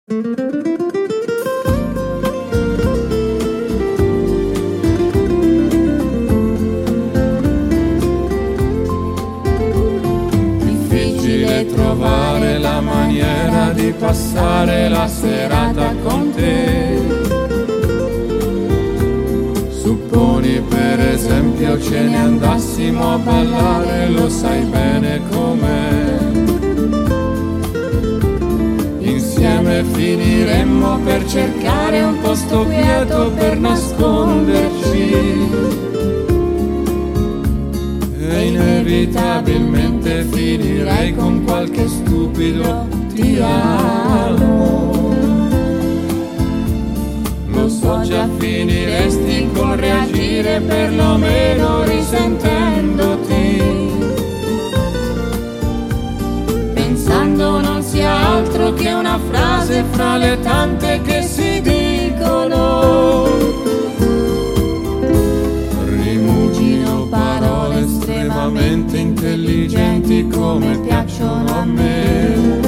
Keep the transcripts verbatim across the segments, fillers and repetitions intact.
Difficile trovare la maniera di passare la serata con te. Supponi per esempio ce ne andassimo a ballare, lo sai bene com'è. Insieme finiremmo per cercare un posto quieto per nasconderci. E inevitabilmente finirei con qualche stupido ti amo. Lo so già, finiresti con reagire, perlomeno risentendoti, pensando non sia altro che una frase fra le tante che si dicono. Rimugino parole estremamente intelligenti come piacciono a me.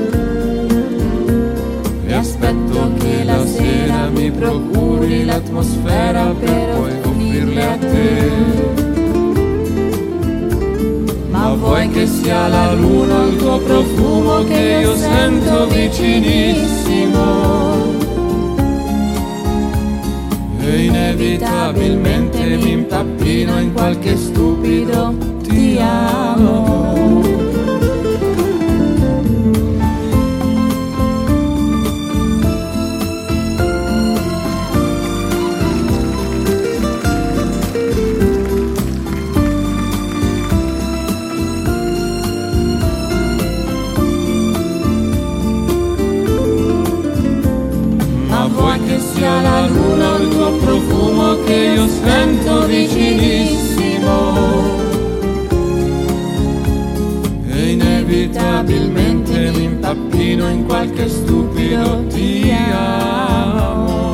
E aspetto che la sera mi procuri l'atmosfera per poi offrirle a te. Ma vuoi che sia la luna il tuo profumo che io sento vicinissimo? E inevitabilmente mi impappino in qualche stupido ti amo. Sia la luna il tuo profumo che io sento vicinissimo. E inevitabilmente mi impappino in qualche stupido ti amo.